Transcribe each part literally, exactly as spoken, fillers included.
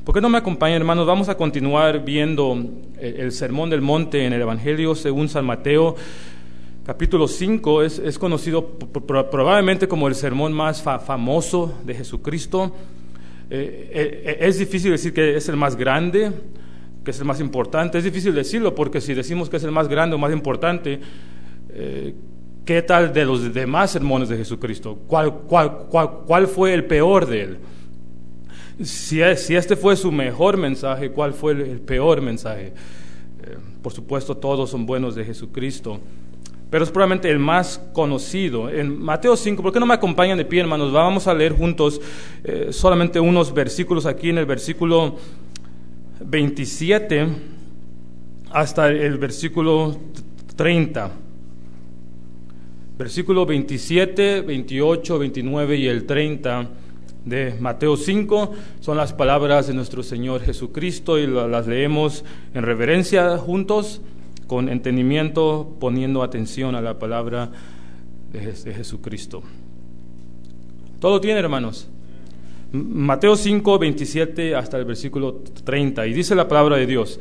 ¿Por qué no me acompañan, hermanos? Vamos a continuar viendo el, el Sermón del Monte en el Evangelio según San Mateo, capítulo cinco. Es, es conocido pro, probablemente como el sermón más fa, famoso de Jesucristo. Eh, eh, es difícil decir que es el más grande, que es el más importante. Es difícil decirlo porque si decimos que es el más grande o más importante, eh, ¿qué tal de los demás sermones de Jesucristo? ¿Cuál, cuál, cuál, cuál fue el peor de él? Si, si este fue su mejor mensaje, ¿cuál fue el, el peor mensaje? Eh, por supuesto, todos son buenos de Jesucristo, pero es probablemente el más conocido. En Mateo cinco, ¿por qué no me acompañan de pie, hermanos? Vamos a leer juntos eh, solamente unos versículos aquí en el versículo veintisiete hasta el versículo treinta. Versículo veintisiete, veintiocho, veintinueve y el treinta de Mateo cinco son las palabras de nuestro Señor Jesucristo y las leemos en reverencia juntos, con entendimiento, poniendo atención a la palabra de Jesucristo. ¿Todo tiene, hermanos? Mateo cinco, veintisiete hasta el versículo treinta, y dice la palabra de Dios: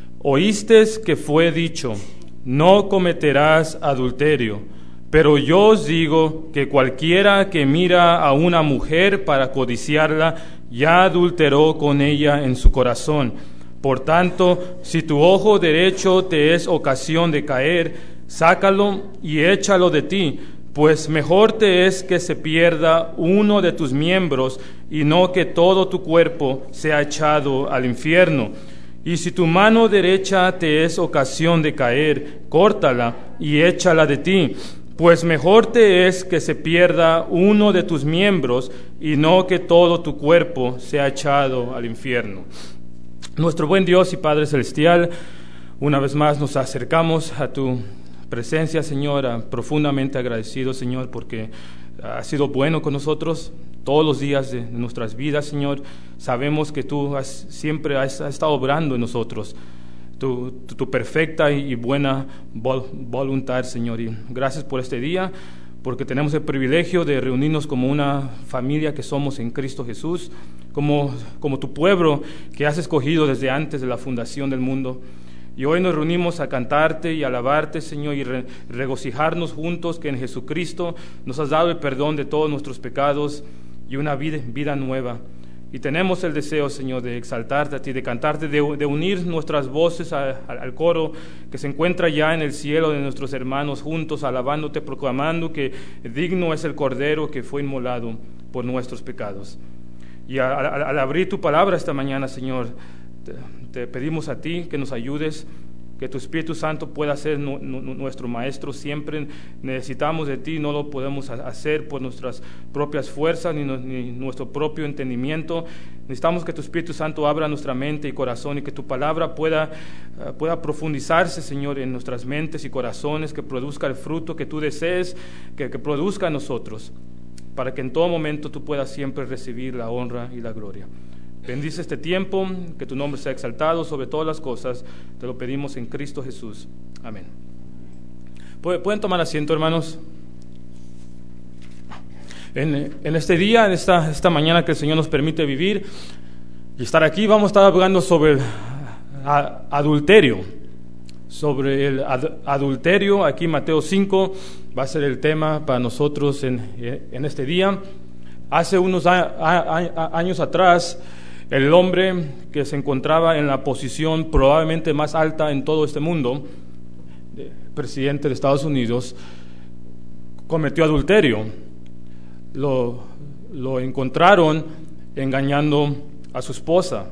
Oísteis que fue dicho, no cometerás adulterio. Pero yo os digo que cualquiera que mira a una mujer para codiciarla, ya adulteró con ella en su corazón. Por tanto, si tu ojo derecho te es ocasión de caer, sácalo y échalo de ti, pues mejor te es que se pierda uno de tus miembros y no que todo tu cuerpo sea echado al infierno. Y si tu mano derecha te es ocasión de caer, córtala y échala de ti, pues mejor te es que se pierda uno de tus miembros y no que todo tu cuerpo sea echado al infierno. Nuestro buen Dios y Padre Celestial, una vez más nos acercamos a tu presencia, Señor, profundamente agradecidos, Señor, porque has sido bueno con nosotros todos los días de nuestras vidas, Señor. Sabemos que tú has, siempre has, has estado obrando en nosotros Tu, tu, tu perfecta y buena vol, voluntad, Señor. Y gracias por este día, porque tenemos el privilegio de reunirnos como una familia que somos en Cristo Jesús, como, como tu pueblo que has escogido desde antes de la fundación del mundo. Y hoy nos reunimos a cantarte y alabarte, Señor, y re, regocijarnos juntos que en Jesucristo nos has dado el perdón de todos nuestros pecados y una vida, vida nueva. Y tenemos el deseo, Señor, de exaltarte a ti, de cantarte, de, de unir nuestras voces a, a, al coro que se encuentra ya en el cielo de nuestros hermanos juntos, alabándote, proclamando que digno es el Cordero que fue inmolado por nuestros pecados. Y a, a, al abrir tu palabra esta mañana, Señor, te, te pedimos a ti que nos ayudes, que tu Espíritu Santo pueda ser nu, nu, nuestro Maestro. Siempre necesitamos de ti, no lo podemos hacer por nuestras propias fuerzas ni, no, ni nuestro propio entendimiento. Necesitamos que tu Espíritu Santo abra nuestra mente y corazón y que tu palabra pueda, uh, pueda profundizarse, Señor, en nuestras mentes y corazones, que produzca el fruto que tú desees, que, que produzca en nosotros, para que en todo momento tú puedas siempre recibir la honra y la gloria. Bendice este tiempo, que tu nombre sea exaltado sobre todas las cosas. Te lo pedimos en Cristo Jesús. Amén. ¿Pueden tomar asiento, hermanos? En, en este día, en esta, esta mañana que el Señor nos permite vivir y estar aquí, vamos a estar hablando sobre el a, adulterio. Sobre el ad, adulterio, aquí Mateo cinco va a ser el tema para nosotros en, en este día. Hace unos a, a, a, años atrás, el hombre que se encontraba en la posición probablemente más alta en todo este mundo, presidente de Estados Unidos, cometió adulterio. Lo, lo encontraron engañando a su esposa.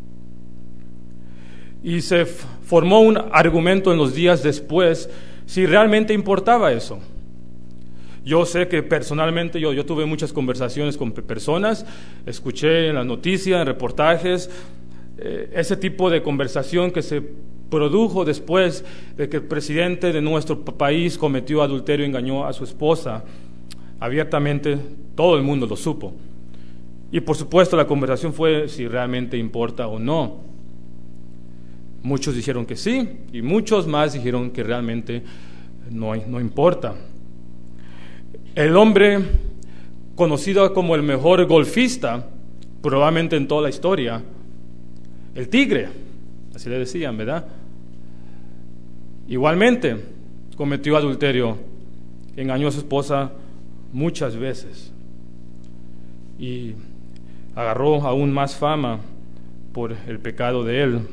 Y se formó un argumento en los días después si realmente importaba eso. Yo sé que personalmente yo, yo tuve muchas conversaciones con personas, escuché en las noticias, en reportajes, eh, ese tipo de conversación que se produjo después de que el presidente de nuestro país cometió adulterio y engañó a su esposa. Abiertamente todo el mundo lo supo. Y por supuesto la conversación fue si realmente importa o no. Muchos dijeron que sí y muchos más dijeron que realmente no, no importa. El hombre conocido como el mejor golfista, probablemente en toda la historia, el tigre, así le decían, ¿verdad? Igualmente cometió adulterio, engañó a su esposa muchas veces y agarró aún más fama por el pecado de él.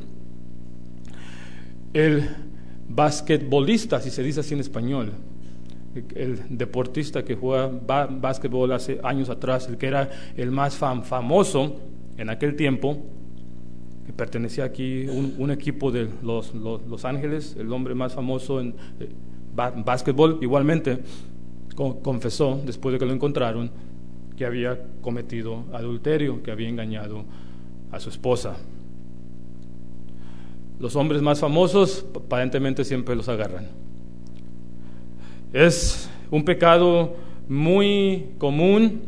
El basquetbolista, si se dice así en español, el deportista que juega básquetbol hace años atrás, el que era el más fam famoso en aquel tiempo, que pertenecía aquí un, un equipo de los, los, los Ángeles, el hombre más famoso en eh, básquetbol, igualmente co confesó después de que lo encontraron que había cometido adulterio, que había engañado a su esposa. Los hombres más famosos aparentemente siempre los agarran. Es un pecado muy común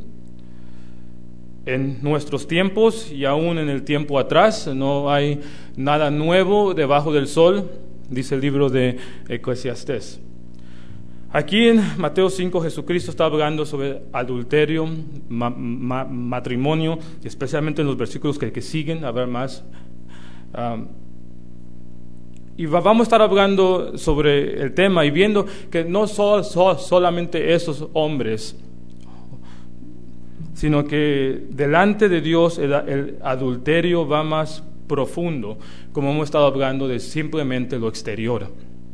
en nuestros tiempos y aún en el tiempo atrás. No hay nada nuevo debajo del sol, dice el libro de Eclesiastés. Aquí en Mateo cinco, Jesucristo está hablando sobre adulterio, ma ma matrimonio, especialmente en los versículos que, que siguen, habrá más. Um, Y vamos a estar hablando sobre el tema y viendo que no son so, solamente esos hombres, sino que delante de Dios el, el adulterio va más profundo, como hemos estado hablando de simplemente lo exterior.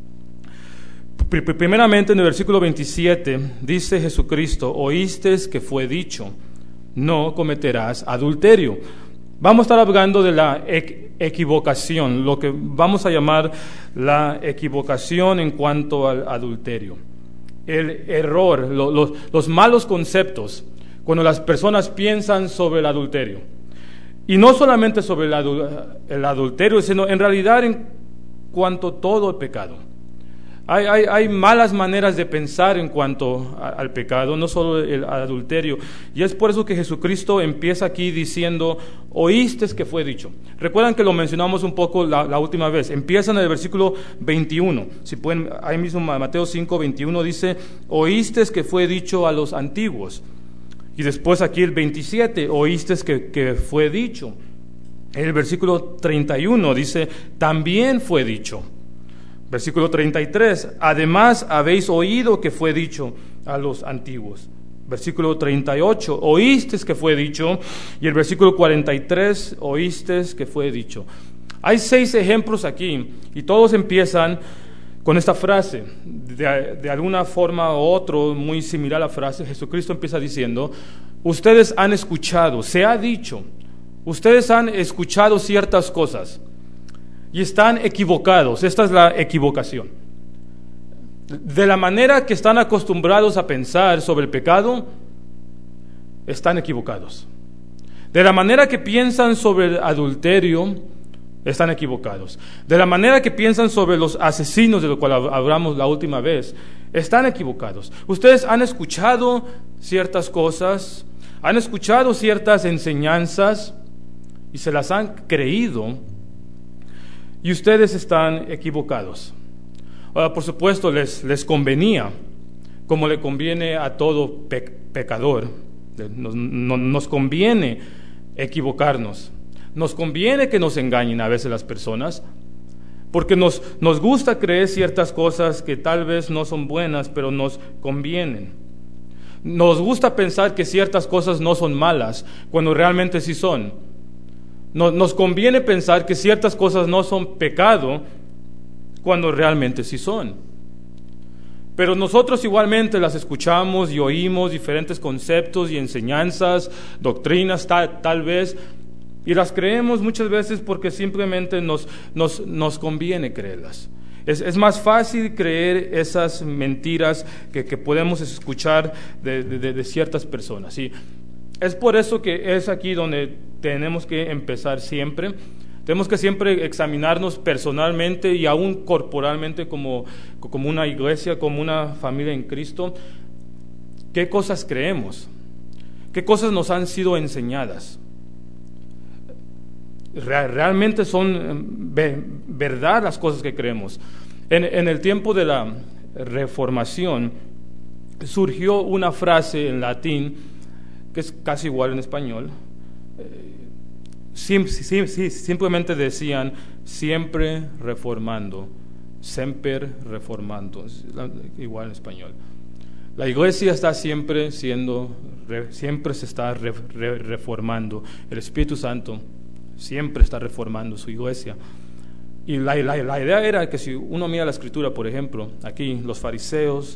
Primeramente en el versículo veintisiete dice Jesucristo: oísteis que fue dicho, no cometerás adulterio. Vamos a estar hablando de la equivocación, lo que vamos a llamar la equivocación en cuanto al adulterio. El error, lo, los, los malos conceptos, cuando las personas piensan sobre el adulterio. Y no solamente sobre el, adu el adulterio, sino en realidad en cuanto a todo el pecado. Hay, hay, hay malas maneras de pensar en cuanto a, al pecado, no solo el adulterio. Y es por eso que Jesucristo empieza aquí diciendo: oíste que fue dicho. Recuerdan que lo mencionamos un poco la, la última vez. Empieza en el versículo veintiuno. Si pueden, ahí mismo Mateo cinco, veintiuno dice: oíste que fue dicho a los antiguos. Y después aquí el veintisiete, oíste que, que fue dicho. En el versículo treinta y uno dice: también fue dicho. Versículo treinta y tres, además habéis oído que fue dicho a los antiguos. Versículo treinta y ocho, oísteis que fue dicho. Y el versículo cuarenta y tres, oísteis que fue dicho. Hay seis ejemplos aquí y todos empiezan con esta frase. De, de alguna forma u otra, muy similar a la frase, Jesucristo empieza diciendo: ustedes han escuchado, se ha dicho, ustedes han escuchado ciertas cosas y están equivocados. Esta es la equivocación. De la manera que están acostumbrados a pensar sobre el pecado, están equivocados. De la manera que piensan sobre el adulterio, están equivocados. De la manera que piensan sobre los asesinos, de lo cual hablamos la última vez, están equivocados. Ustedes han escuchado ciertas cosas, han escuchado ciertas enseñanzas y se las han creído. Y ustedes están equivocados. Ahora, por supuesto, les, les convenía, como le conviene a todo pe pecador, nos, no, nos conviene equivocarnos, nos conviene que nos engañen a veces las personas, porque nos, nos gusta creer ciertas cosas que tal vez no son buenas, pero nos convienen. Nos gusta pensar que ciertas cosas no son malas, cuando realmente sí son. Nos, nos conviene pensar que ciertas cosas no son pecado cuando realmente sí son. Pero nosotros igualmente las escuchamos y oímos diferentes conceptos y enseñanzas, doctrinas tal, tal vez, y las creemos muchas veces porque simplemente nos, nos, nos conviene creerlas. Es, es más fácil creer esas mentiras que, que podemos escuchar de, de, de ciertas personas, ¿sí? Es por eso que es aquí donde tenemos que empezar siempre. Tenemos que siempre examinarnos personalmente y aún corporalmente como, como una iglesia, como una familia en Cristo. ¿Qué cosas creemos? ¿Qué cosas nos han sido enseñadas? ¿Realmente son verdad las cosas que creemos? En, en el tiempo de la Reformación surgió una frase en latín que es casi igual en español, eh, sim, sim, sim, simplemente decían, siempre reformando, semper reformando, igual en español. La iglesia está siempre siendo, siempre se está re, re, reformando. El Espíritu Santo siempre está reformando su iglesia. Y la, la, la idea era que si uno mira la Escritura, por ejemplo, aquí los fariseos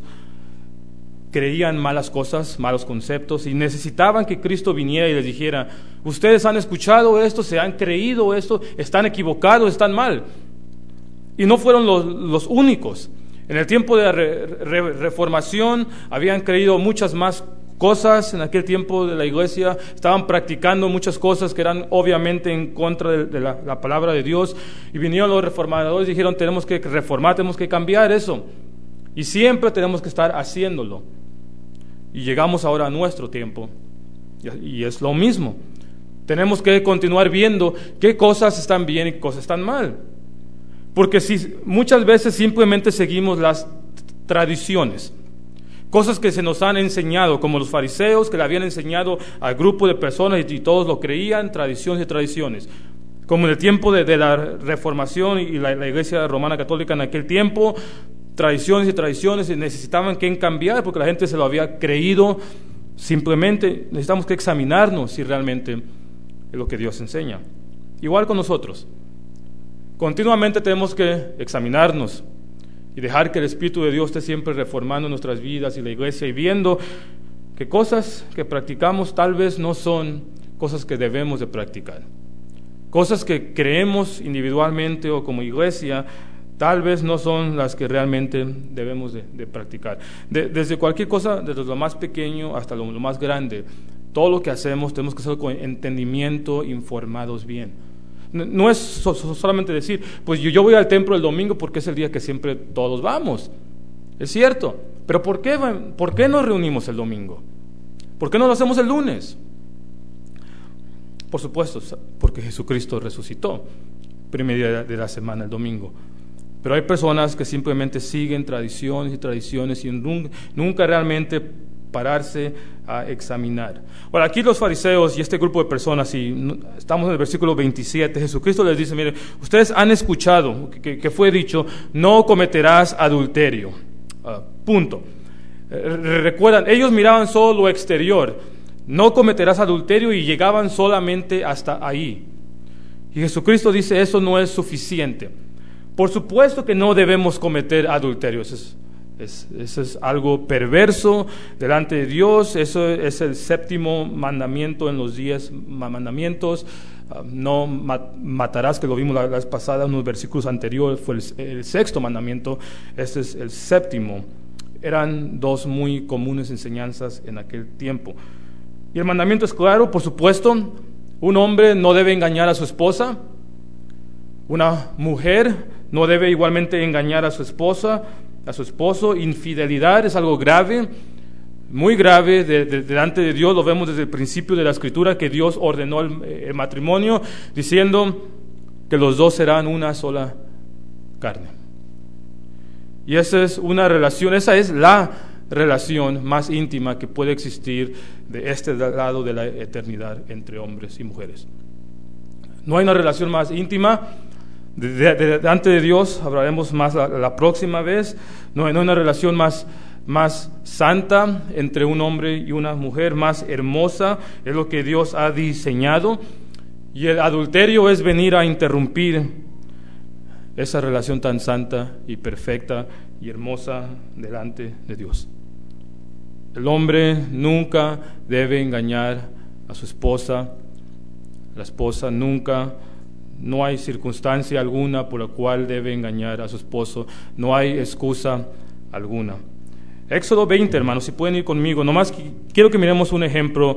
creían malas cosas, malos conceptos, y necesitaban que Cristo viniera y les dijera, ustedes han escuchado esto, se han creído esto, están equivocados, están mal. Y no fueron los, los únicos. En el tiempo de la re, re, reformación habían creído muchas más cosas. En aquel tiempo de la iglesia estaban practicando muchas cosas que eran obviamente en contra de, de la, la palabra de Dios, y vinieron los reformadores y dijeron, tenemos que reformar, tenemos que cambiar eso, y siempre tenemos que estar haciéndolo. Y llegamos ahora a nuestro tiempo, y es lo mismo. Tenemos que continuar viendo qué cosas están bien y qué cosas están mal, porque si muchas veces simplemente seguimos las tradiciones, cosas que se nos han enseñado, como los fariseos que le habían enseñado al grupo de personas y todos lo creían, tradiciones y tradiciones. Como en el tiempo de, de la Reformación y la, la Iglesia Romana Católica en aquel tiempo, tradiciones y tradiciones, y necesitaban que cambiar porque la gente se lo había creído. Simplemente necesitamos que examinarnos si realmente es lo que Dios enseña. Igual con nosotros. Continuamente tenemos que examinarnos y dejar que el Espíritu de Dios esté siempre reformando nuestras vidas y la iglesia, y viendo que cosas que practicamos tal vez no son cosas que debemos de practicar. Cosas que creemos individualmente o como iglesia tal vez no son las que realmente debemos de, de practicar. De, desde cualquier cosa, desde lo más pequeño hasta lo, lo más grande, todo lo que hacemos tenemos que hacerlo con entendimiento, informados bien. No es solamente decir, pues yo, yo voy al templo el domingo porque es el día que siempre todos vamos. Es cierto, pero ¿por qué, por qué nos reunimos el domingo? ¿Por qué no lo hacemos el lunes? Por supuesto, porque Jesucristo resucitó, primer día de la semana, el domingo. Pero hay personas que simplemente siguen tradiciones y tradiciones y nunca, nunca realmente pararse a examinar. Ahora, aquí los fariseos y este grupo de personas, y estamos en el versículo veintisiete, Jesucristo les dice, miren, ustedes han escuchado que, que fue dicho, no cometerás adulterio. Uh, punto. Eh, recuerdan, ellos miraban solo lo exterior, no cometerás adulterio, y llegaban solamente hasta ahí. Y Jesucristo dice, eso no es suficiente. Por supuesto que no debemos cometer adulterio, eso es Es, eso es algo perverso delante de Dios. Eso es el séptimo mandamiento en los diez mandamientos. Uh, no mat, matarás, que lo vimos la, la vez pasada en unos versículos anteriores, fue el, el sexto mandamiento. Este es el séptimo. Eran dos muy comunes enseñanzas en aquel tiempo. Y el mandamiento es claro, por supuesto. Un hombre no debe engañar a su esposa. Una mujer no debe igualmente engañar a su esposa, a su esposo. Infidelidad es algo grave, muy grave de, de, delante de Dios. Lo vemos desde el principio de la Escritura, que Dios ordenó el, el matrimonio, diciendo que los dos serán una sola carne. Y esa es una relación, esa es la relación más íntima que puede existir de este lado de la eternidad entre hombres y mujeres. No hay una relación más íntima. De, de, de, delante de Dios hablaremos más la, la próxima vez. No, no hay una relación más, más santa entre un hombre y una mujer, más hermosa. Es lo que Dios ha diseñado. Y el adulterio es venir a interrumpir esa relación tan santa y perfecta y hermosa delante de Dios. El hombre nunca debe engañar a su esposa. La esposa nunca. No hay circunstancia alguna por la cual debe engañar a su esposo. No hay excusa alguna. Éxodo veinte, hermanos, si pueden ir conmigo. Nomás quiero que miremos un ejemplo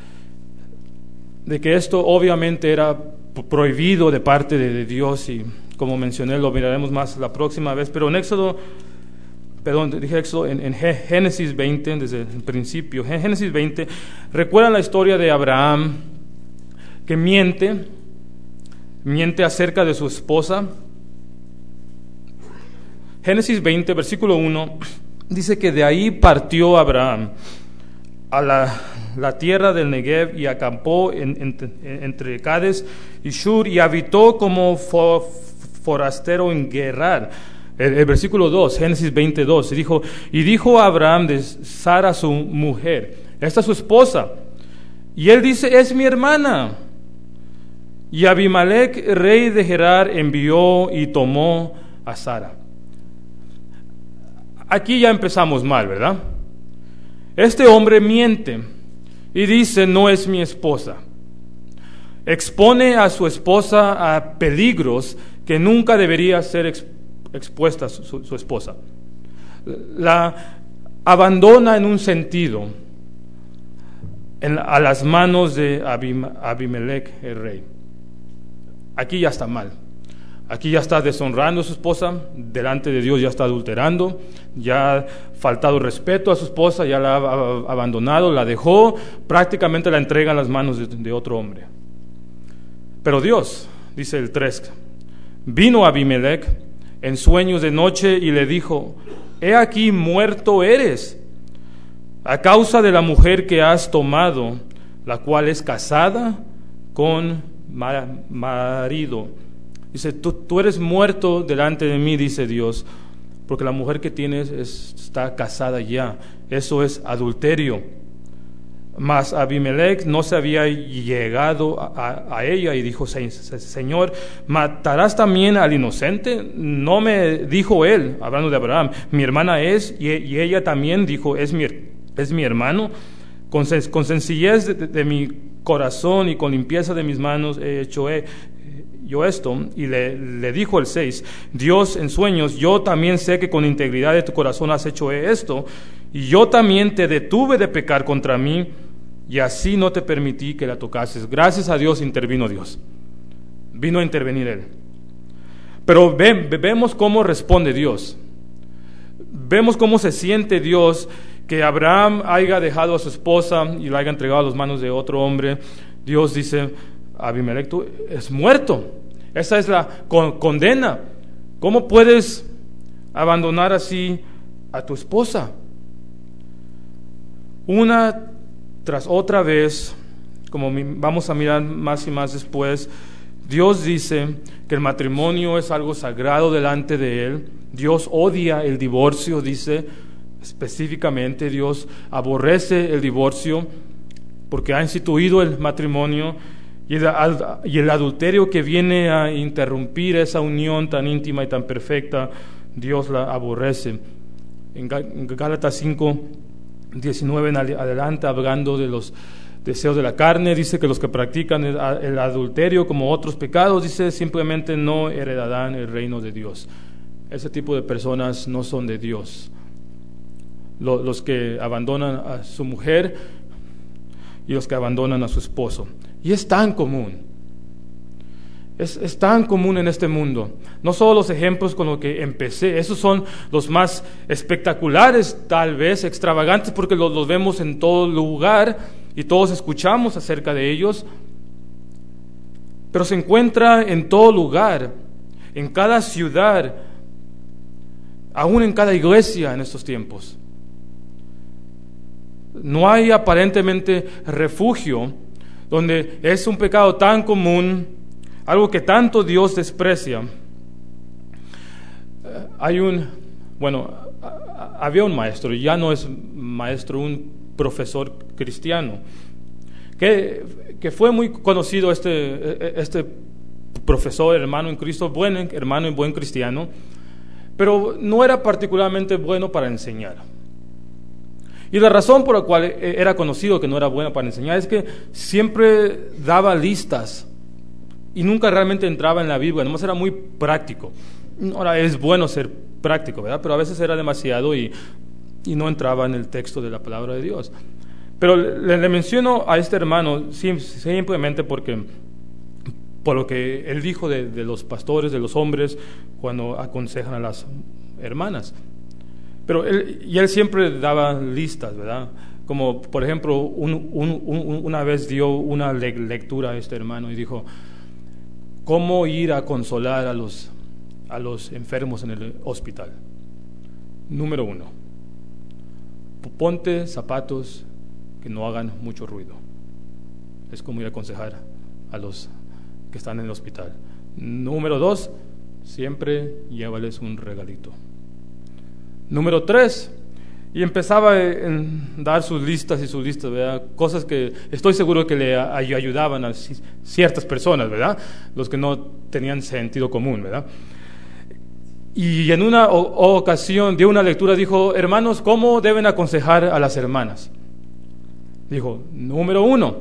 de que esto obviamente era prohibido de parte de Dios, y como mencioné, lo miraremos más la próxima vez. Pero en Éxodo, perdón, dije Éxodo, en, en Génesis veinte, desde el principio, en Génesis veinte, recuerdan la historia de Abraham, que miente, miente acerca de su esposa. Génesis veinte, versículo uno, dice que de ahí partió Abraham a la, la tierra del Negev y acampó en, en, entre Cades y Shur y habitó como for, forastero en Gerar. El, el versículo dos, Génesis veintidós, y dijo, y dijo a Abraham de Sara su mujer, esta es su esposa, y él dice, es mi hermana. Y Abimelech, rey de Gerar, envió y tomó a Sara. Aquí ya empezamos mal, ¿verdad? Este hombre miente y dice, no es mi esposa. Expone a su esposa a peligros que nunca debería ser exp- expuesta su, su esposa. La abandona en un sentido en, a las manos de Abim, Abimelech, el rey. Aquí ya está mal. Aquí ya está deshonrando a su esposa, delante de Dios ya está adulterando, ya ha faltado respeto a su esposa, ya la ha abandonado, la dejó, prácticamente la entrega en las manos de, de otro hombre. Pero Dios, dice el tres, vino Abimelech en sueños de noche y le dijo, he aquí muerto eres, a causa de la mujer que has tomado, la cual es casada con marido. Dice, tú, tú eres muerto delante de mí, dice Dios, porque la mujer que tienes es, está casada ya. Eso es adulterio. Mas Abimelech no se había llegado a, a, a ella y dijo, Señor, ¿matarás también al inocente? No me dijo él, hablando de Abraham, mi hermana es, y, y ella también dijo, es mi, es mi hermano. Con, con sencillez de, de, de mi corazón y con limpieza de mis manos he hecho he, yo esto. Y le, le dijo el seis, Dios en sueños, yo también sé que con integridad de tu corazón has hecho esto, y yo también te detuve de pecar contra mí, y así no te permití que la tocases. Gracias a Dios intervino Dios, vino a intervenir Él. Pero ve, vemos cómo responde Dios, vemos cómo se siente Dios, que Abraham haya dejado a su esposa y la haya entregado a las manos de otro hombre. Dios dice, Abimelech, tú es muerto. Esa es la con, condena. ¿Cómo puedes abandonar así a tu esposa? Una tras otra vez, como vamos a mirar más y más después, Dios dice que el matrimonio es algo sagrado delante de Él. Dios odia el divorcio, dice específicamente. Dios aborrece el divorcio porque ha instituido el matrimonio. Y el, y el adulterio que viene a interrumpir esa unión tan íntima y tan perfecta, Dios la aborrece. En Gálatas cinco, diecinueve en adelante, hablando de los deseos de la carne, dice que los que practican el, el adulterio como otros pecados, dice simplemente no heredarán el reino de Dios. Ese tipo de personas no son de Dios. Los, los que abandonan a su mujer y los que abandonan a su esposo. Y es tan común, es, es tan común en este mundo. No solo los ejemplos con los que empecé, esos son los más espectaculares, tal vez extravagantes, porque los, los vemos en todo lugar y todos escuchamos acerca de ellos, pero se encuentra en todo lugar, en cada ciudad, aún en cada iglesia en estos tiempos. No hay aparentemente refugio donde es un pecado tan común, algo que tanto Dios desprecia. Hay un, bueno, había un maestro, ya no es maestro, un profesor cristiano, que, que fue muy conocido este, este profesor, hermano en Cristo, buen hermano y buen cristiano, pero no era particularmente bueno para enseñar. Y la razón por la cual era conocido que no era bueno para enseñar es que siempre daba listas y nunca realmente entraba en la Biblia, nomás era muy práctico. Ahora es bueno ser práctico, ¿verdad? Pero a veces era demasiado y, y no entraba en el texto de la palabra de Dios. Pero le, le menciono a este hermano simplemente porque por lo que él dijo de, de los pastores, de los hombres, cuando aconsejan a las hermanas. Pero él, y él siempre daba listas, ¿verdad? Como por ejemplo, un, un, un, una vez dio una le- lectura a este hermano y dijo, ¿cómo ir a consolar a los, a los enfermos en el hospital? Número uno, ponte zapatos que no hagan mucho ruido. Es como ir a aconsejar a los que están en el hospital. Número dos, siempre llévales un regalito. Número tres, y empezaba a dar sus listas y sus listas, ¿verdad? Cosas que estoy seguro que le ayudaban a ciertas personas, ¿verdad? Los que no tenían sentido común, ¿verdad? Y en una ocasión dio una lectura, dijo: hermanos, ¿cómo deben aconsejar a las hermanas? Dijo: número uno,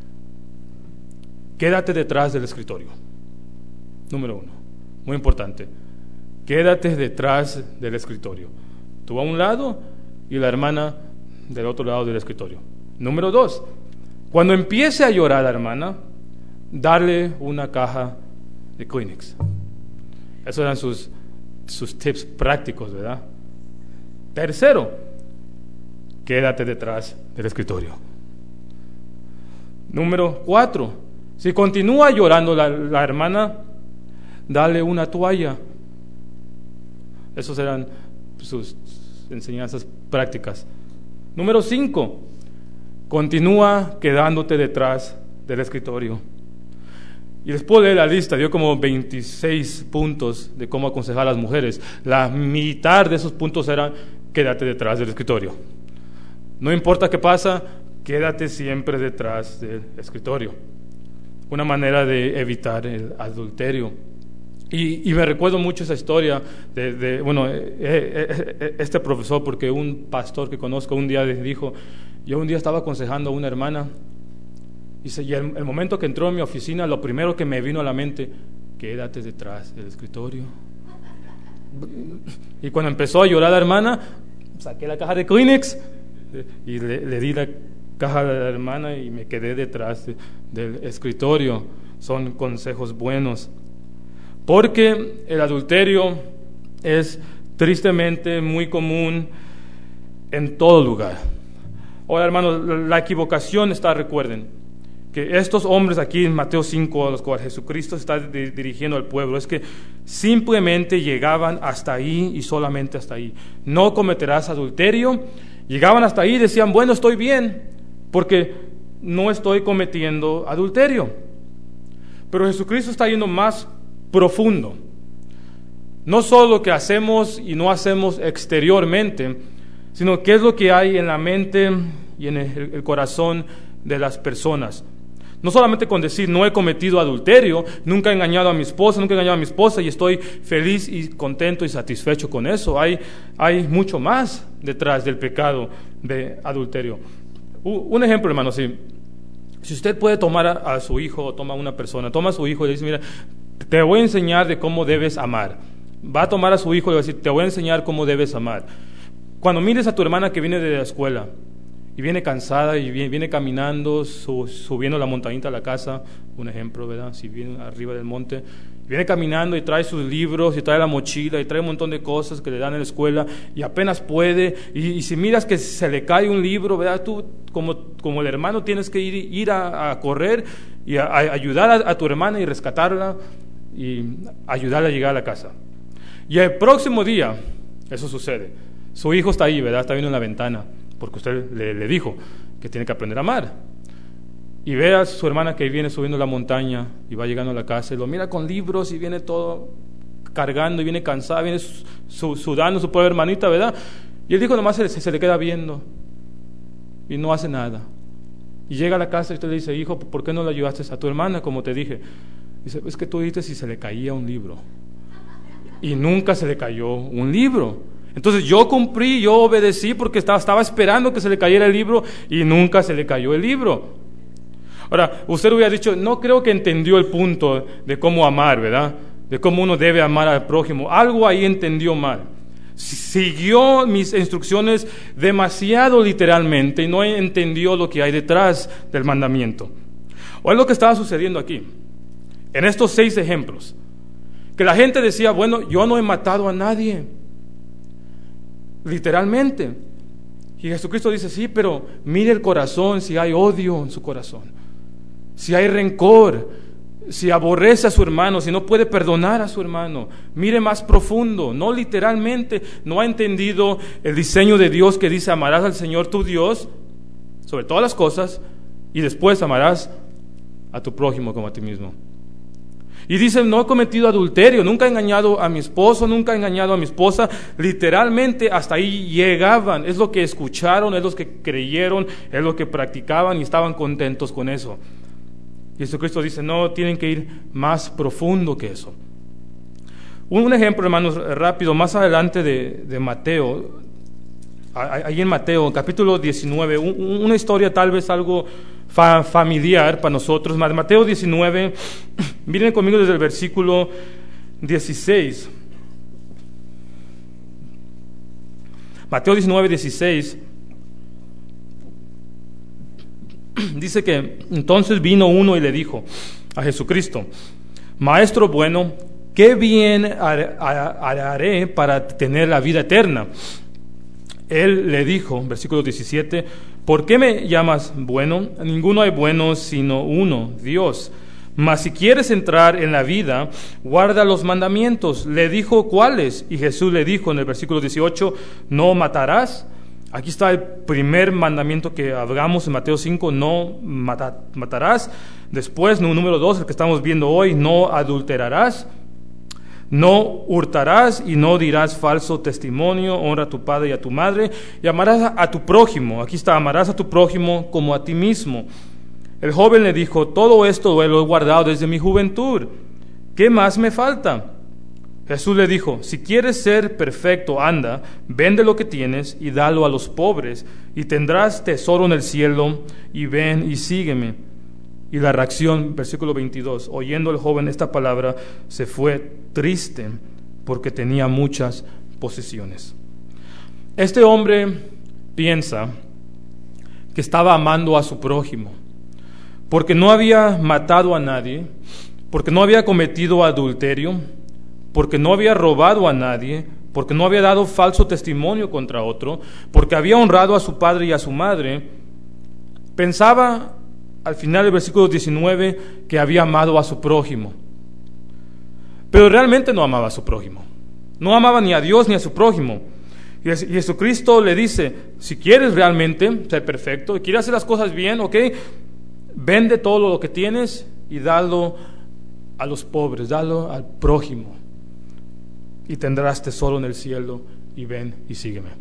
quédate detrás del escritorio. Número uno, muy importante, quédate detrás del escritorio. Tú a un lado y la hermana del otro lado del escritorio. Número dos, cuando empiece a llorar la hermana, darle una caja de Kleenex. Esos eran sus, sus tips prácticos, ¿verdad? Tercero, quédate detrás del escritorio. Número cuatro, si continúa llorando la, la hermana, dale una toalla. Esos eran sus enseñanzas prácticas. Número cinco, continúa quedándote detrás del escritorio. Y después de la lista dio como veintiséis puntos de cómo aconsejar a las mujeres. La mitad de esos puntos eran: quédate detrás del escritorio. No importa qué pasa, quédate siempre detrás del escritorio. Una manera de evitar el adulterio. Y, y me recuerdo mucho esa historia de, de bueno, eh, eh, eh, este profesor, porque un pastor que conozco un día dijo: yo un día estaba aconsejando a una hermana, y, y el, el momento que entró en mi oficina, lo primero que me vino a la mente: quédate detrás del escritorio. Y cuando empezó a llorar la hermana, saqué la caja de Kleenex y le, le di la caja a la hermana y me quedé detrás de, del escritorio. Son consejos buenos, porque el adulterio es tristemente muy común en todo lugar. Ahora, hermanos, la equivocación está, recuerden, que estos hombres aquí en Mateo cinco, a los cuales Jesucristo está dirigiendo al pueblo, es que simplemente llegaban hasta ahí y solamente hasta ahí. No cometerás adulterio. Llegaban hasta ahí y decían: bueno, estoy bien, porque no estoy cometiendo adulterio. Pero Jesucristo está yendo más profundo. No solo lo que hacemos y no hacemos exteriormente, sino qué es lo que hay en la mente y en el, el corazón de las personas. No solamente con decir: no he cometido adulterio, nunca he engañado a mi esposa, nunca he engañado a mi esposa y estoy feliz y contento y satisfecho con eso. Hay, hay mucho más detrás del pecado de adulterio. Un ejemplo, hermano, si, si usted puede tomar a, a su hijo, o toma a una persona, toma a su hijo y le dice: mira, te voy a enseñar de cómo debes amar. Va a tomar a su hijo y le va a decir: te voy a enseñar cómo debes amar. Cuando mires a tu hermana que viene de la escuela y viene cansada y viene, viene caminando, su, subiendo la montañita a la casa, un ejemplo, ¿verdad? Si viene arriba del monte, viene caminando y trae sus libros y trae la mochila y trae un montón de cosas que le dan en la escuela y apenas puede, y, y si miras que se le cae un libro, ¿verdad? Tú como, como el hermano tienes que ir, ir a, a correr y a, a ayudar a, a tu hermana y rescatarla y ayudarla a llegar a la casa. Y el próximo día, eso sucede, su hijo está ahí, ¿verdad? Está viendo en la ventana, porque usted le, le dijo que tiene que aprender a amar. Y ve a su hermana que viene subiendo la montaña y va llegando a la casa y lo mira con libros y viene todo cargando y viene cansada, viene su, sudando su pobre hermanita, ¿verdad? Y el hijo nomás se, se le queda viendo y no hace nada. Y llega a la casa y usted le dice: hijo, ¿por qué no le ayudaste a tu hermana como te dije? Dice: es que tú dijiste si se le caía un libro. Y nunca se le cayó un libro. Entonces yo cumplí, yo obedecí porque estaba, estaba esperando que se le cayera el libro y nunca se le cayó el libro. Ahora, usted hubiera dicho: no creo que entendió el punto de cómo amar, ¿verdad? De cómo uno debe amar al prójimo. Algo ahí entendió mal. Siguió mis instrucciones demasiado literalmente y no entendió lo que hay detrás del mandamiento. O es lo que estaba sucediendo aquí, en estos seis ejemplos. Que la gente decía: bueno, yo no he matado a nadie. Literalmente. Y Jesucristo dice: sí, pero mire el corazón, si hay odio en su corazón, si hay rencor, si aborrece a su hermano, si no puede perdonar a su hermano. Mire más profundo. No literalmente, no ha entendido el diseño de Dios que dice: amarás al Señor tu Dios sobre todas las cosas, y después amarás a tu prójimo como a ti mismo. Y dice, no he cometido adulterio, nunca he engañado a mi esposo, nunca he engañado a mi esposa. Literalmente hasta ahí llegaban, es lo que escucharon, es lo que creyeron, es lo que practicaban y estaban contentos con eso. Jesucristo dice, no, tienen que ir más profundo que eso. Un ejemplo, hermanos, rápido, más adelante de, de Mateo, ahí en Mateo, capítulo diecinueve, una historia tal vez algo fa, familiar para nosotros. Mateo diecinueve, miren conmigo desde el versículo dieciséis. Mateo diecinueve, dieciséis. Dice que entonces vino uno y le dijo a Jesucristo, Maestro bueno, ¿qué bien haré para tener la vida eterna? Él le dijo, versículo diecisiete, ¿por qué me llamas bueno? Ninguno hay bueno sino uno, Dios. Mas si quieres entrar en la vida, guarda los mandamientos. Le dijo, ¿cuáles? Y Jesús le dijo en el versículo dieciocho, no matarás. Aquí está el primer mandamiento que hablamos en Mateo cinco, no mata, matarás. Después, número dos, el que estamos viendo hoy, no adulterarás. No hurtarás y no dirás falso testimonio, honra a tu padre y a tu madre, y amarás a, a tu prójimo. Aquí está, amarás a tu prójimo como a ti mismo. El joven le dijo, todo esto lo he guardado desde mi juventud. ¿Qué más me falta? Jesús le dijo, si quieres ser perfecto, anda, vende lo que tienes y dalo a los pobres, y tendrás tesoro en el cielo, y ven y sígueme. Y la reacción, versículo veintidós, oyendo el joven esta palabra, se fue triste porque tenía muchas posesiones. Este hombre piensa que estaba amando a su prójimo, porque no había matado a nadie, porque no había cometido adulterio, porque no había robado a nadie, porque no había dado falso testimonio contra otro, porque había honrado a su padre y a su madre. Pensaba al final del versículo diecinueve que había amado a su prójimo, pero realmente no amaba a su prójimo, no amaba ni a Dios ni a su prójimo. Y Jesucristo le dice, si quieres realmente ser perfecto, y quieres hacer las cosas bien, ok, vende todo lo que tienes y dalo a los pobres, dalo al prójimo, y tendrás tesoro en el cielo, y ven y sígueme.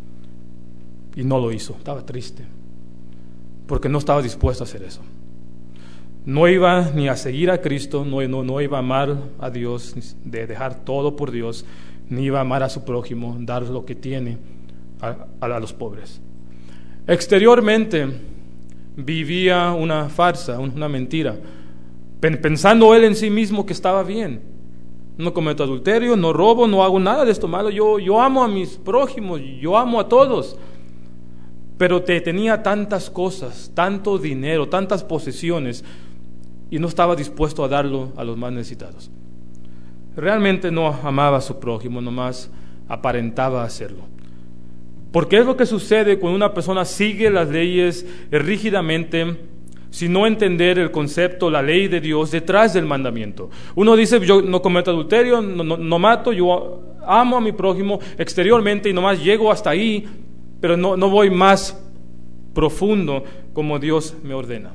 Y no lo hizo, estaba triste, porque no estaba dispuesto a hacer eso. No iba ni a seguir a Cristo, no, no, no iba a amar a Dios, de dejar todo por Dios, ni iba a amar a su prójimo, dar lo que tiene a, a, a los pobres. Exteriormente vivía una farsa, una mentira, pensando él en sí mismo que estaba bien. No cometo adulterio, no robo, no hago nada de esto malo, yo, yo amo a mis prójimos, yo amo a todos. Pero te tenía tantas cosas, tanto dinero, tantas posesiones, y no estaba dispuesto a darlo a los más necesitados. Realmente no amaba a su prójimo, nomás aparentaba hacerlo. Porque es lo que sucede cuando una persona sigue las leyes rígidamente, sin no entender el concepto, la ley de Dios detrás del mandamiento. Uno dice, yo no cometo adulterio, no, no, no mato, yo amo a mi prójimo exteriormente y nomás llego hasta ahí, pero no, no voy más profundo como Dios me ordena.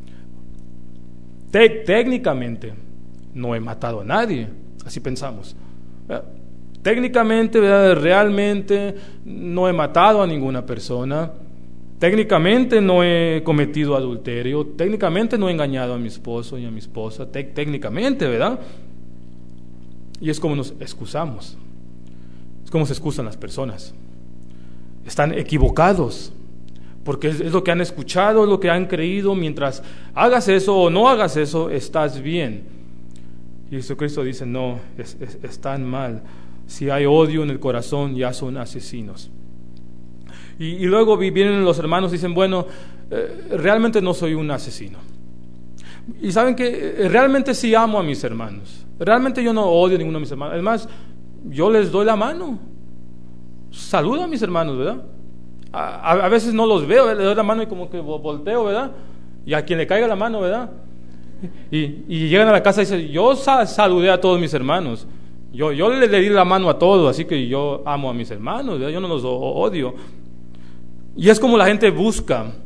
Te, técnicamente no he matado a nadie, así pensamos. Técnicamente, ¿verdad? Realmente no he matado a ninguna persona. Técnicamente no he cometido adulterio. Técnicamente no he engañado a mi esposo y a mi esposa. Técnicamente, ¿verdad? Y es como nos excusamos. Es como se excusan las personas. Están equivocados, porque es, es lo que han escuchado, es lo que han creído. Mientras hagas eso o no hagas eso, estás bien. Y Jesucristo dice, no, es, es, están mal. Si hay odio en el corazón, ya son asesinos. Y, y luego vienen los hermanos y dicen, bueno, eh, realmente no soy un asesino. Y saben que eh, realmente sí amo a mis hermanos. Realmente yo no odio a ninguno de mis hermanos. Además, yo les doy la mano. Saludo a mis hermanos, ¿verdad? A, a veces no los veo, le doy la mano y como que volteo, ¿verdad? Y a quien le caiga la mano, ¿verdad? Y, y llegan a la casa y dicen, yo sa- saludé a todos mis hermanos. Yo, yo le, le di la mano a todos, así que yo amo a mis hermanos, ¿verdad? Yo no los o- odio. Y es como la gente busca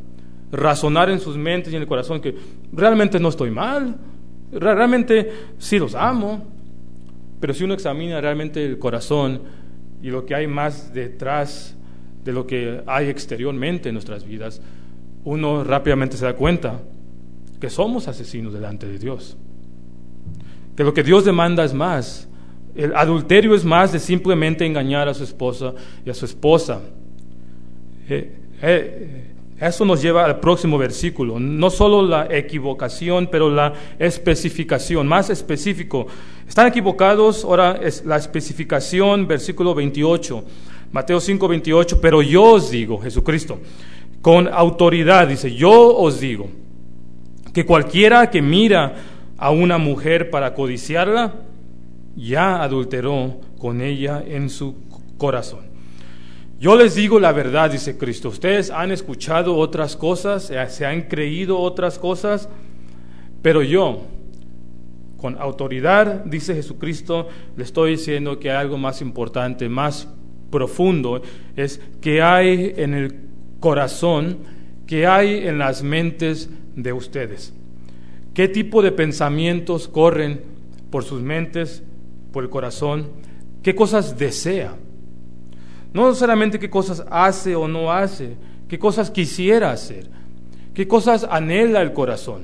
razonar en sus mentes y en el corazón que realmente no estoy mal, realmente sí los amo. Pero si uno examina realmente el corazón y lo que hay más detrás de lo que hay exteriormente en nuestras vidas, uno rápidamente se da cuenta que somos asesinos delante de Dios, que lo que Dios demanda es más. El adulterio es más de simplemente engañar a su esposa y a su esposa. Eh, eh, eso nos lleva al próximo versículo, no solo la equivocación, pero la especificación, más específico. Están equivocados, ahora es la especificación, versículo veintiocho, Mateo cinco, veintiocho, pero yo os digo, Jesucristo, con autoridad, dice, yo os digo, que cualquiera que mira a una mujer para codiciarla, ya adulteró con ella en su corazón. Yo les digo la verdad, dice Cristo, ustedes han escuchado otras cosas, se han creído otras cosas, pero yo, con autoridad, dice Jesucristo, le estoy diciendo que hay algo más importante, más profundo, es que hay en el corazón, que hay en las mentes de ustedes. ¿Qué tipo de pensamientos corren por sus mentes, por el corazón? ¿Qué cosas desea? No solamente qué cosas hace o no hace, qué cosas quisiera hacer, qué cosas anhela el corazón,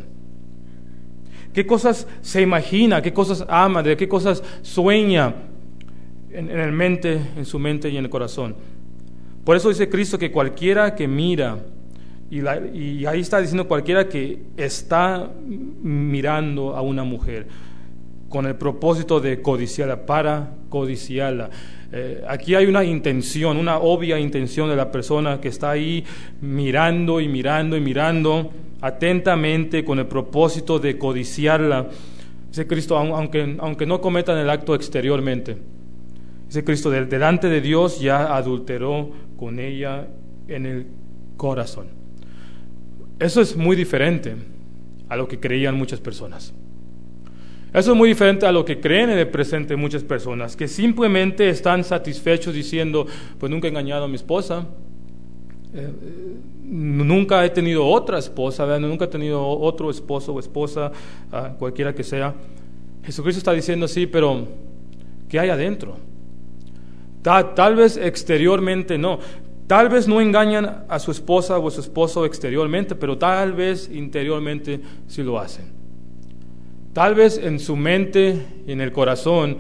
qué cosas se imagina, qué cosas ama, de qué cosas sueña en, en el mente, en su mente y en el corazón. Por eso dice Cristo que cualquiera que mira, y, la, y ahí está diciendo cualquiera que está mirando a una mujer con el propósito de codiciarla, para codiciarla. Eh, aquí hay una intención, una obvia intención de la persona que está ahí mirando y mirando y mirando atentamente con el propósito de codiciarla. Dice Cristo, aunque, aunque no cometan el acto exteriormente, dice Cristo, delante de Dios ya adulteró con ella en el corazón. Eso es muy diferente a lo que creían muchas personas. Eso es muy diferente a lo que creen en el presente muchas personas, que simplemente están satisfechos diciendo, pues nunca he engañado a mi esposa, eh, nunca he tenido otra esposa, ¿verdad? Nunca he tenido otro esposo o esposa, uh, cualquiera que sea. Jesucristo está diciendo, sí, pero ¿qué hay adentro? Tal, tal vez exteriormente no, tal vez no engañan a su esposa o a su esposo exteriormente, pero tal vez interiormente sí lo hacen. Tal vez en su mente y en el corazón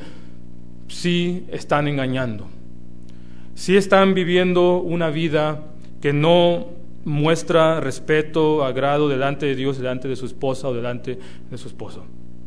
sí están engañando, sí están viviendo una vida que no muestra respeto, agrado delante de Dios, delante de su esposa o delante de su esposo.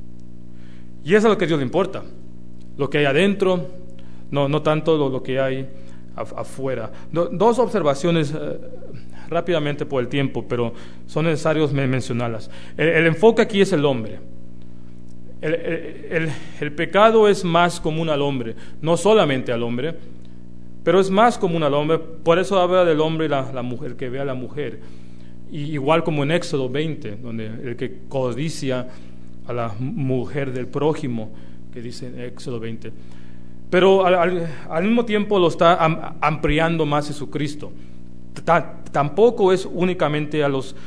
Y eso es lo que a Dios le importa, lo que hay adentro, no, no tanto lo, lo que hay afuera. Do, dos observaciones eh, rápidamente por el tiempo, pero son necesarios mencionarlas. El, el enfoque aquí es el hombre. El, el, el, el pecado es más común al hombre, no solamente al hombre, pero es más común al hombre. Por eso habla del hombre y la, la mujer, el que ve a la mujer. Y igual como en Éxodo veinte, donde el que codicia a la mujer del prójimo, que dice en Éxodo veinte. Pero al, al, al mismo tiempo lo está am, ampliando más Jesucristo. Ta, tampoco es únicamente a los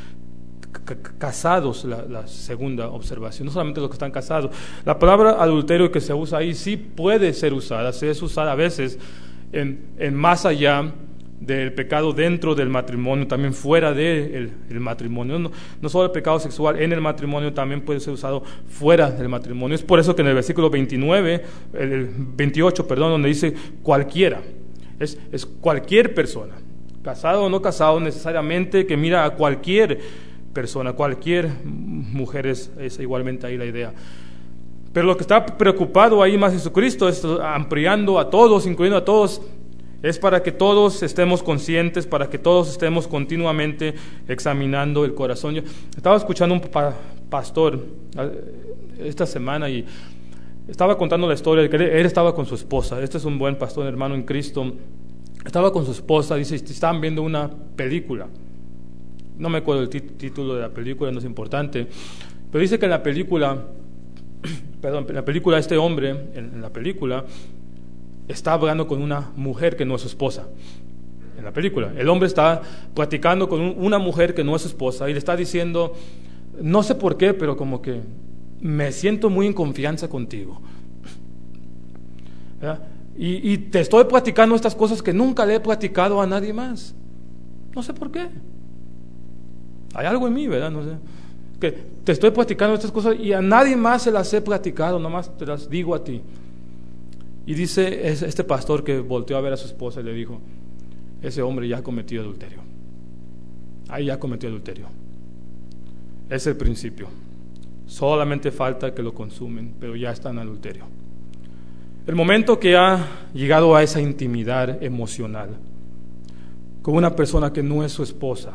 casados la, la segunda observación, no solamente los que están casados. La palabra adulterio que se usa ahí sí puede ser usada, se es usada a veces en, en más allá del pecado dentro del matrimonio, también fuera del de matrimonio. No, no solo el pecado sexual en el matrimonio, también puede ser usado fuera del matrimonio. Es por eso que en el versículo veintinueve, el veintiocho, perdón, donde dice cualquiera, es, es cualquier persona, casado o no casado, necesariamente que mira a cualquier persona, cualquier mujer, es, es igualmente ahí la idea. Pero lo que está preocupado ahí más Jesucristo es ampliando a todos, incluyendo a todos, es para que todos estemos conscientes, para que todos estemos continuamente examinando el corazón. Yo estaba escuchando un pa- pastor esta semana y estaba contando la historia de que él estaba con su esposa. Este es un buen pastor, hermano en Cristo. Estaba con su esposa, dice, estaban viendo una película. No me acuerdo el tit- título de la película, no es importante, pero dice que en la película, perdón, en la película este hombre, en, en la película, está hablando con una mujer que no es su esposa. en la película. El hombre está platicando con un, una mujer que no es su esposa y le está diciendo, no sé por qué, pero como que me siento muy en confianza contigo. Y, y te estoy platicando estas cosas que nunca le he platicado a nadie más. No sé por qué. Hay algo en mí, ¿verdad? No sé. Que te estoy platicando estas cosas y a nadie más se las he platicado, nomás te las digo a ti. Y dice este pastor que volteó a ver a su esposa y le dijo, ese hombre ya cometió adulterio. Ahí ya cometió adulterio. Es el principio. Solamente falta que lo consumen, pero ya está en adulterio. El momento que ha llegado a esa intimidad emocional con una persona que no es su esposa,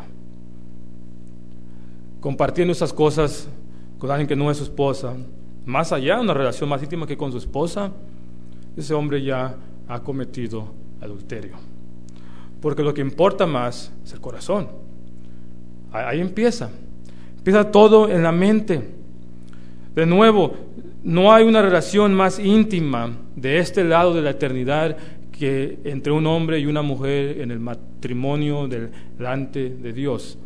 compartiendo esas cosas con alguien que no es su esposa, más allá, una relación más íntima que con su esposa, ese hombre ya ha cometido adulterio. Porque lo que importa más es el corazón. Ahí empieza. Empieza todo en la mente. De nuevo, no hay una relación más íntima de este lado de la eternidad que entre un hombre y una mujer en el matrimonio delante de Dios.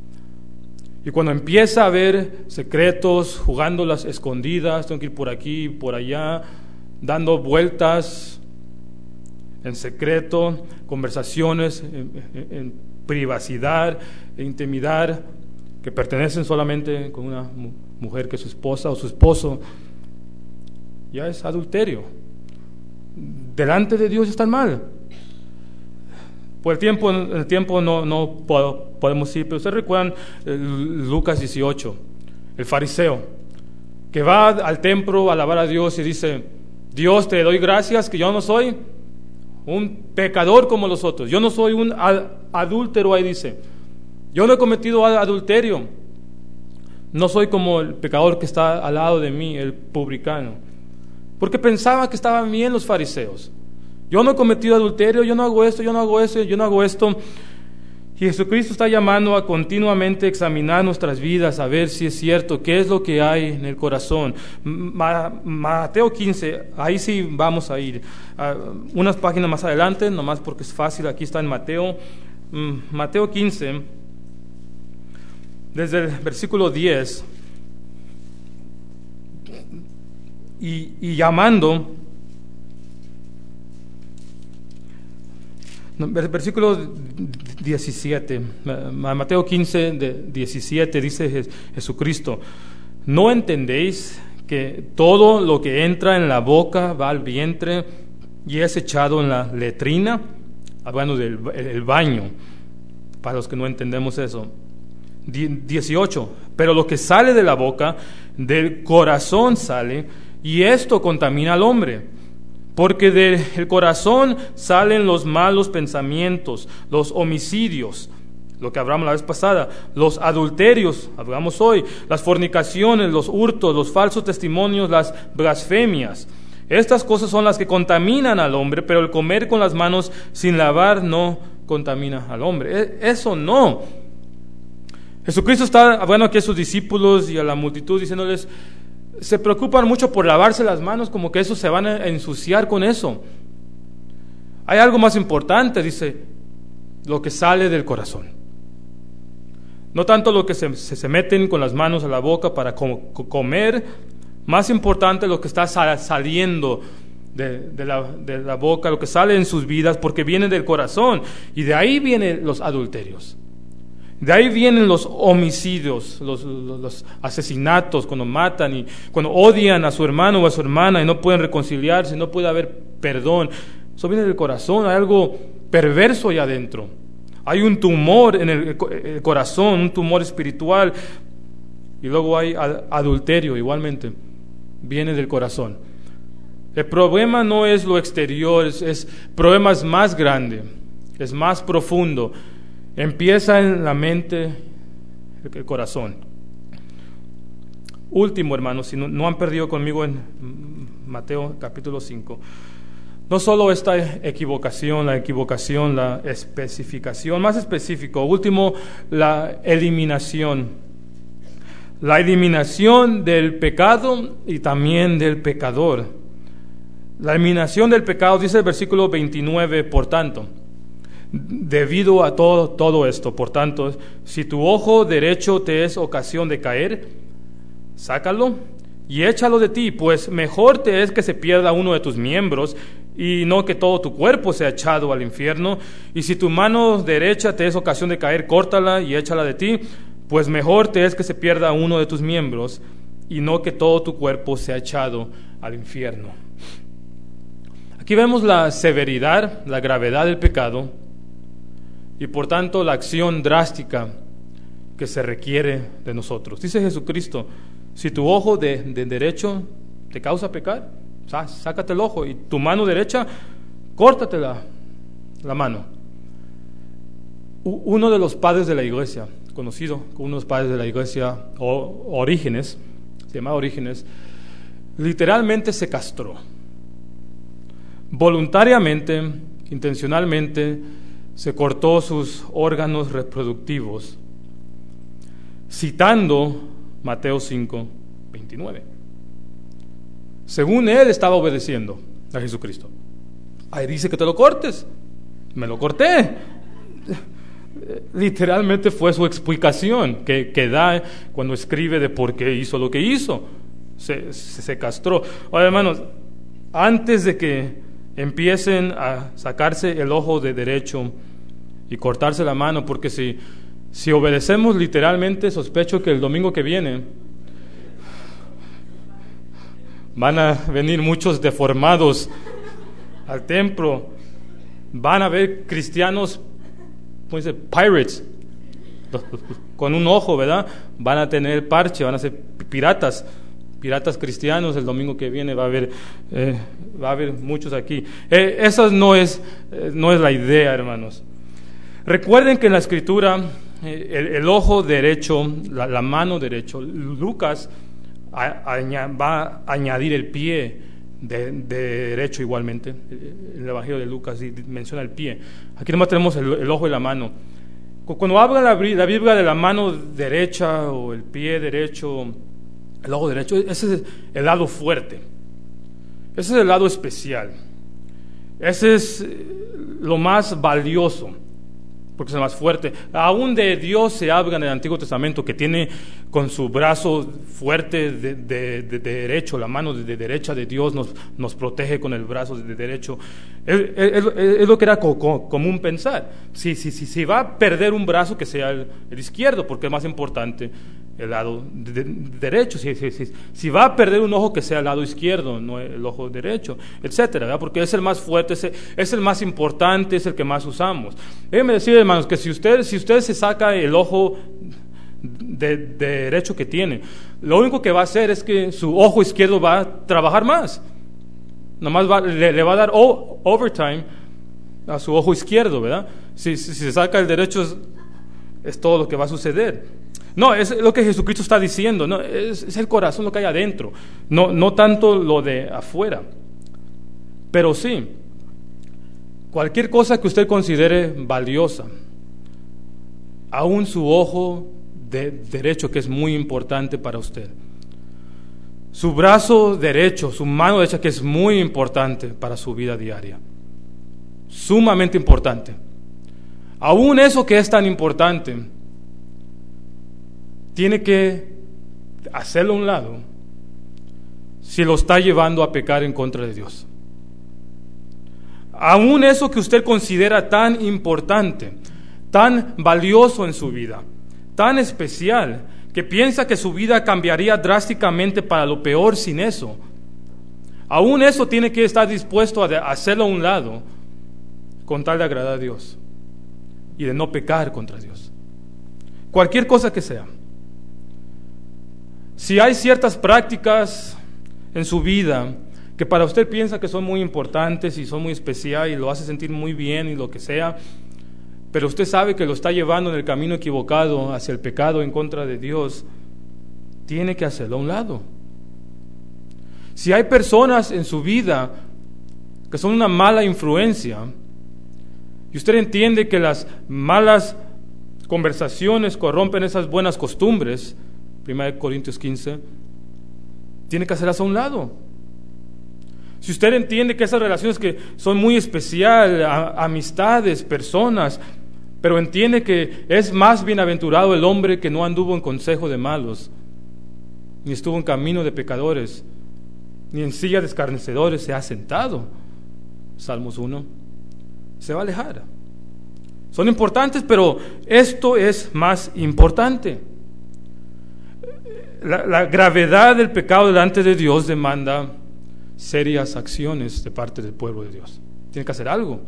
Y cuando empieza a haber secretos, jugando las escondidas, tengo que ir por aquí, por allá, dando vueltas en secreto, conversaciones en, en, en privacidad e intimidad que pertenecen solamente con una mujer que es su esposa o su esposo, ya es adulterio. Delante de Dios está mal. Por el tiempo, el tiempo no, no podemos ir, pero ustedes recuerdan eh, Lucas dieciocho, el fariseo, que va al templo a alabar a Dios y dice, Dios, te doy gracias que yo no soy un pecador como los otros, yo no soy un adúltero, ahí dice, yo no he cometido adulterio, no soy como el pecador que está al lado de mí, el publicano, porque pensaba que estaban bien los fariseos. Yo no he cometido adulterio, yo no hago esto, yo no hago eso, yo no hago esto. Y Jesucristo está llamando a continuamente examinar nuestras vidas, a ver si es cierto, qué es lo que hay en el corazón. Ma- Mateo quince, ahí sí vamos a ir. Uh, unas páginas más adelante, nomás porque es fácil, aquí está en Mateo. Um, Mateo quince, desde el versículo diez, y, y llamando... Versículo diecisiete, Mateo quince, diecisiete, dice Jesucristo, ¿no entendéis que todo lo que entra en la boca va al vientre y es echado en la letrina? Hablando del el baño, para los que no entendemos eso. dieciocho, pero lo que sale de la boca, del corazón sale, y esto contamina al hombre. Porque del corazón salen los malos pensamientos, los homicidios, lo que hablamos la vez pasada, los adulterios, hablamos hoy, las fornicaciones, los hurtos, los falsos testimonios, las blasfemias. Estas cosas son las que contaminan al hombre, pero el comer con las manos sin lavar no contamina al hombre. Eso no. Jesucristo está hablando aquí a sus discípulos y a la multitud diciéndoles, se preocupan mucho por lavarse las manos, como que eso se van a ensuciar con eso. Hay algo más importante, dice, lo que sale del corazón. No tanto lo que se, se, se meten con las manos a la boca para com, comer, más importante lo que está sal, saliendo de, de, la, de la boca, lo que sale en sus vidas, porque viene del corazón, y de ahí vienen los adulterios. De ahí vienen los homicidios, los, los, los asesinatos, cuando matan y cuando odian a su hermano o a su hermana y no pueden reconciliarse, no puede haber perdón. Eso viene del corazón, hay algo perverso ahí adentro. Hay un tumor en el, el corazón, un tumor espiritual. Y luego hay adulterio, igualmente, viene del corazón. El problema no es lo exterior, es, es problema es más grande, es más profundo. Empieza en la mente, el corazón. Último, hermanos, si no, no han perdido conmigo en Mateo capítulo cinco. No solo esta equivocación, la equivocación, la especificación, más específico. Último, la eliminación. La eliminación del pecado y también del pecador. La eliminación del pecado, dice el versículo veintinueve, por tanto, Debido a todo, todo esto, por tanto, si tu ojo derecho te es ocasión de caer, sácalo y échalo de ti, pues mejor te es que se pierda uno de tus miembros y no que todo tu cuerpo sea echado al infierno. Y si tu mano derecha te es ocasión de caer, córtala y échala de ti, pues mejor te es que se pierda uno de tus miembros y no que todo tu cuerpo sea echado al infierno. Aquí vemos la severidad, la gravedad del pecado y por tanto la acción drástica que se requiere de nosotros. Dice Jesucristo, si tu ojo de, de derecho te causa pecar, sá, sácate el ojo, y tu mano derecha, córtate la, la mano. U, uno de los padres de la iglesia, conocido como uno de los padres de la iglesia, o, Orígenes, se llama Orígenes, literalmente se castró. Voluntariamente, intencionalmente, se cortó sus órganos reproductivos, citando Mateo cinco, veintinueve. Según él estaba obedeciendo a Jesucristo. Ahí dice que te lo cortes. Me lo corté. Literalmente fue su explicación que, que da cuando escribe de por qué hizo lo que hizo. Se, se, se castró. Ahora, hermanos, antes de que empiecen a sacarse el ojo de derecho y cortarse la mano, porque si, si obedecemos literalmente, sospecho que el domingo que viene van a venir muchos deformados al templo, van a ver cristianos, ¿cómo dice? Pirates, con un ojo, ¿verdad? Van a tener parche, van a ser piratas, piratas cristianos. El domingo que viene va a haber, eh, va a haber muchos aquí. Eh, esa no es, eh, no es la idea, hermanos. Recuerden que en la Escritura, eh, el, el ojo derecho, la, la mano derecho, Lucas a, a, va a añadir el pie de, de derecho igualmente. El Evangelio de Lucas menciona el pie. Aquí nomás tenemos el, el ojo y la mano. Cuando habla la, la Biblia de la mano derecha o el pie derecho, el ojo derecho, ese es el lado fuerte, ese es el lado especial, ese es lo más valioso, porque es el más fuerte. Aún de Dios se habla en el Antiguo Testamento, que tiene con su brazo fuerte de, de, de, de derecho, la mano de, de derecha de Dios nos, nos protege con el brazo de derecho. Es, es, es lo que era co, co, común pensar. Si, si, si, si va a perder un brazo, que sea el, el izquierdo, porque es más importante el lado de, de, derecho. Si, si, si, si va a perder un ojo, que sea el lado izquierdo, no el ojo derecho, etcétera, ¿verdad? Porque es el más fuerte, es el, es el más importante, es el que más usamos. Déjenme decir, hermanos, que si usted, si usted se saca el ojo de, de derecho que tiene, lo único que va a hacer es que su ojo izquierdo va a trabajar más. Nomás va, le, le va a dar o, overtime a su ojo izquierdo, ¿verdad? Si, si, si se saca el derecho, es, es todo lo que va a suceder. No, es lo que Jesucristo está diciendo, ¿no? es, es el corazón lo que hay adentro, no, no tanto lo de afuera. Pero sí, cualquier cosa que usted considere valiosa, aún su ojo de derecho, que es muy importante para usted, su brazo derecho, su mano derecha, que es muy importante para su vida diaria, sumamente importante, aún eso que es tan importante, tiene que hacerlo a un lado si lo está llevando a pecar en contra de Dios. Aún eso que usted considera tan importante, tan valioso en su vida, tan especial, que piensa que su vida cambiaría drásticamente para lo peor sin eso, aún eso tiene que estar dispuesto a hacerlo a un lado con tal de agradar a Dios y de no pecar contra Dios. Cualquier cosa que sea. Si hay ciertas prácticas en su vida que para usted piensa que son muy importantes y son muy especiales y lo hace sentir muy bien y lo que sea, pero usted sabe que lo está llevando en el camino equivocado hacia el pecado en contra de Dios, tiene que hacerlo a un lado. Si hay personas en su vida que son una mala influencia y usted entiende que las malas conversaciones corrompen esas buenas costumbres, primera Corintios quince, tiene que hacerlas a un lado. si usted entiende que esas relaciones que son muy especiales, amistades, personas, pero entiende que es más bienaventurado el hombre que no anduvo en consejo de malos, ni estuvo en camino de pecadores, ni en silla de escarnecedores se ha sentado, Salmos uno, se va a alejar. Son importantes, pero esto es más importante. La, la gravedad del pecado delante de Dios demanda serias acciones de parte del pueblo de Dios. Tiene que hacer algo.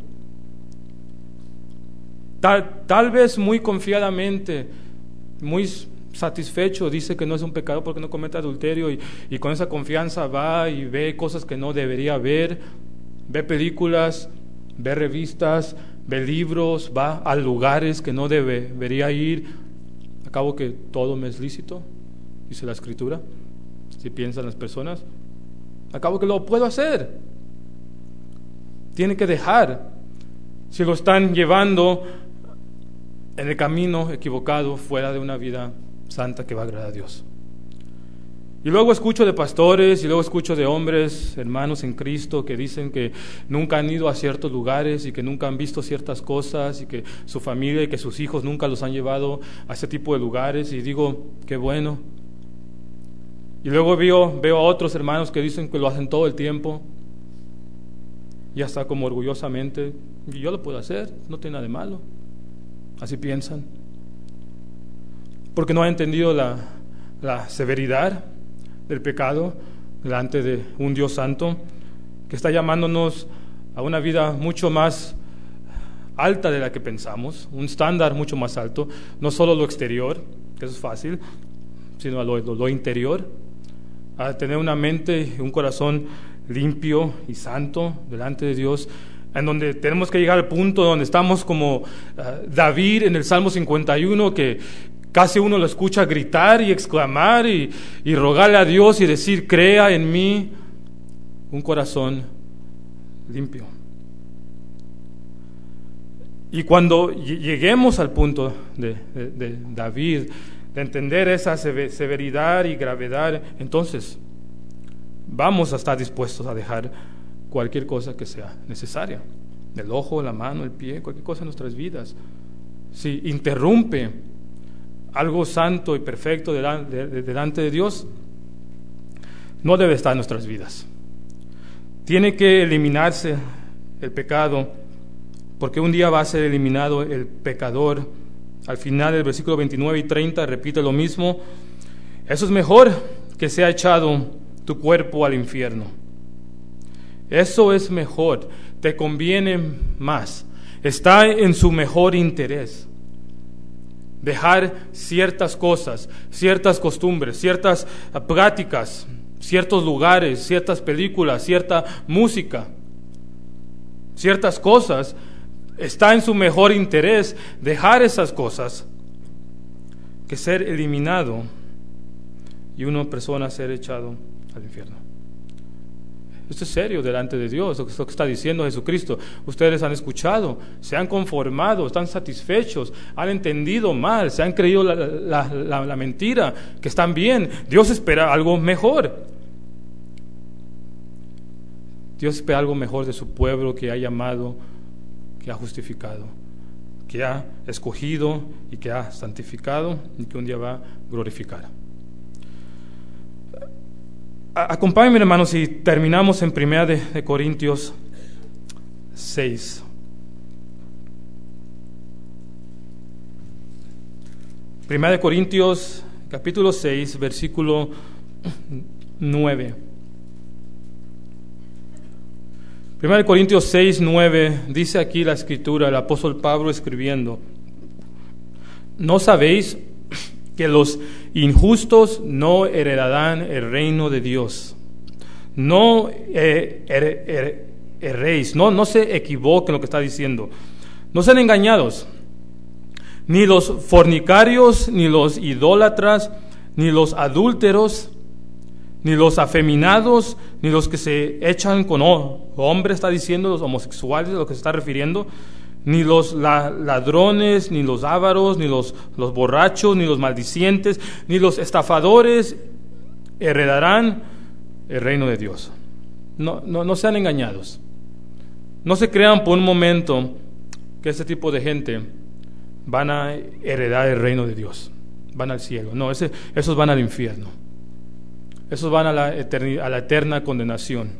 Tal, tal vez muy confiadamente, muy satisfecho, dice que no es un pecador porque no comete adulterio, y, y con esa confianza va y ve cosas que no debería ver, ve películas, ve revistas, ve libros, va a lugares que no debe, debería ir. Acabo que todo me es lícito, dice la Escritura, si piensan las personas. Acabo que lo puedo hacer. Tiene que dejar. Si lo están llevando en el camino equivocado, fuera de una vida santa que va a agradar a Dios. Y luego escucho de pastores, y luego escucho de hombres, hermanos en Cristo, que dicen que nunca han ido a ciertos lugares y que nunca han visto ciertas cosas, y que su familia y que sus hijos nunca los han llevado a ese tipo de lugares, y digo, qué bueno. Y luego veo, veo a otros hermanos que dicen que lo hacen todo el tiempo, y hasta como orgullosamente, y yo lo puedo hacer, no tiene nada de malo. Así piensan, porque no han entendido la, la severidad del pecado delante de un Dios santo que está llamándonos a una vida mucho más alta de la que pensamos, un estándar mucho más alto, no solo lo exterior, que eso es fácil, sino a lo, lo, lo interior, a tener una mente y un corazón limpio y santo delante de Dios, en donde tenemos que llegar al punto donde estamos como uh, David en el Salmo cincuenta y uno, que casi uno lo escucha gritar y exclamar y, y rogarle a Dios y decir, crea en mí un corazón limpio. Y cuando lleguemos al punto de, de, de David, de entender esa severidad y gravedad, entonces vamos a estar dispuestos a dejar cualquier cosa que sea necesaria, el ojo, la mano, el pie, cualquier cosa en nuestras vidas. Si interrumpe algo santo y perfecto delante de, delante de Dios, no debe estar en nuestras vidas. Tiene que eliminarse el pecado, porque un día va a ser eliminado el pecador. Al final del versículo veintinueve y treinta repite lo mismo: eso es mejor que sea echado tu cuerpo al infierno. Eso es mejor, te conviene más, está en su mejor interés. Dejar ciertas cosas, ciertas costumbres, ciertas prácticas, ciertos lugares, ciertas películas, cierta música, ciertas cosas, está en su mejor interés dejar esas cosas que ser eliminado y una persona ser echado al infierno. Esto es serio delante de Dios, lo que está diciendo Jesucristo. Ustedes han escuchado, se han conformado, están satisfechos, han entendido mal, se han creído la, la, la, la mentira, que están bien. Dios espera algo mejor. Dios espera algo mejor de su pueblo que ha llamado, que ha justificado, que ha escogido y que ha santificado y que un día va a glorificar. Acompáñenme, hermanos, y terminamos en Primera de, de Corintios seis. Primera de Corintios, capítulo seis, versículo nueve. Primera de Corintios seis, nueve, dice aquí la Escritura, el apóstol Pablo escribiendo: ¿no sabéis que los injustos no heredarán el reino de Dios? No eh, er, er, erréis, no, no se equivoquen lo que está diciendo. No sean engañados. Ni los fornicarios, ni los idólatras, ni los adúlteros, ni los afeminados, ni los que se echan con hombres, está diciendo, los homosexuales, a lo que se está refiriendo, ni los la, ladrones, ni los ávaros, ni los, los borrachos, ni los maldicientes, ni los estafadores heredarán el reino de Dios. no, no, no sean engañados. No se crean por un momento que este tipo de gente van a heredar el reino de Dios, van al cielo. No, ese, esos van al infierno. Esos van a la, eterni, a la eterna condenación.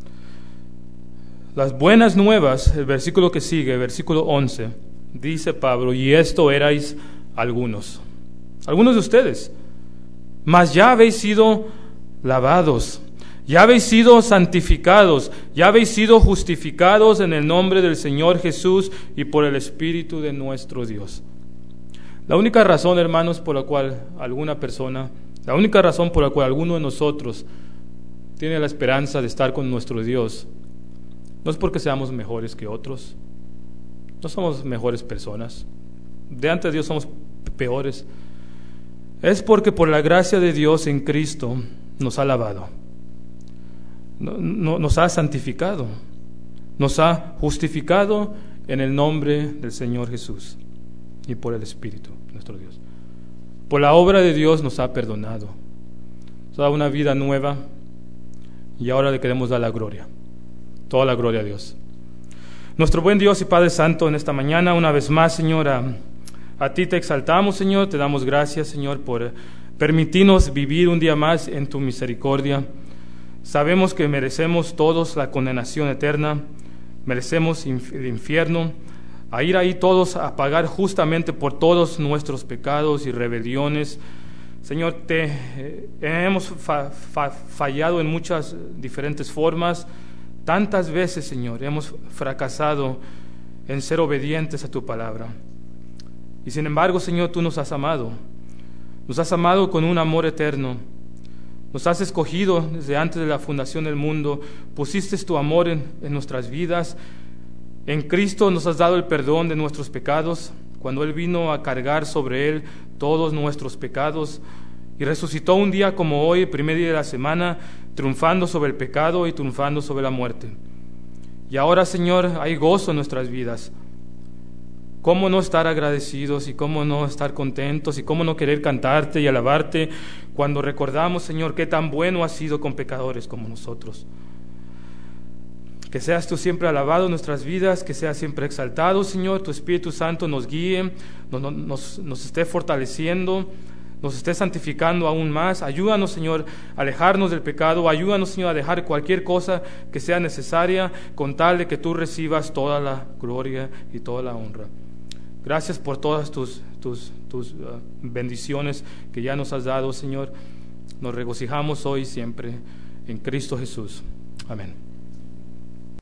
Las buenas nuevas, el versículo que sigue, el versículo once, dice Pablo, y esto erais algunos, algunos de ustedes, mas ya habéis sido lavados, ya habéis sido santificados, ya habéis sido justificados en el nombre del Señor Jesús y por el Espíritu de nuestro Dios. La única razón, hermanos, por la cual alguna persona, la única razón por la cual alguno de nosotros tiene la esperanza de estar con nuestro Dios, no es porque seamos mejores que otros, no somos mejores personas, delante de Dios somos peores, es porque por la gracia de Dios en Cristo nos ha lavado, no, no, nos ha santificado, nos ha justificado en el nombre del Señor Jesús y por el Espíritu, nuestro Dios. Por la obra de Dios nos ha perdonado, nos ha dado una vida nueva y ahora le queremos dar la gloria, toda la gloria a Dios. Nuestro buen Dios y Padre Santo, en esta mañana, una vez más, Señor, a, a ti te exaltamos, Señor, te damos gracias, Señor, por permitirnos vivir un día más en tu misericordia. Sabemos que merecemos todos la condenación eterna, merecemos el infierno, a ir ahí todos a pagar justamente por todos nuestros pecados y rebeliones. Señor, te eh, hemos fa, fa, fallado en muchas diferentes formas. Tantas veces, Señor, hemos fracasado en ser obedientes a tu palabra. Y sin embargo, Señor, tú nos has amado. Nos has amado con un amor eterno. Nos has escogido desde antes de la fundación del mundo. Pusiste tu amor en, en nuestras vidas. En Cristo nos has dado el perdón de nuestros pecados, cuando Él vino a cargar sobre Él todos nuestros pecados y resucitó un día como hoy, el primer día de la semana, triunfando sobre el pecado y triunfando sobre la muerte. Y ahora, Señor, hay gozo en nuestras vidas. ¿Cómo no estar agradecidos y cómo no estar contentos y cómo no querer cantarte y alabarte cuando recordamos, Señor, qué tan bueno has sido con pecadores como nosotros? Que seas tú siempre alabado en nuestras vidas, que seas siempre exaltado, Señor, tu Espíritu Santo nos guíe, nos, nos, nos esté fortaleciendo, nos esté santificando aún más. Ayúdanos, Señor, a alejarnos del pecado, ayúdanos, Señor, a dejar cualquier cosa que sea necesaria con tal de que tú recibas toda la gloria y toda la honra. Gracias por todas tus, tus, tus uh, bendiciones que ya nos has dado, Señor. Nos regocijamos hoy y siempre en Cristo Jesús. Amén.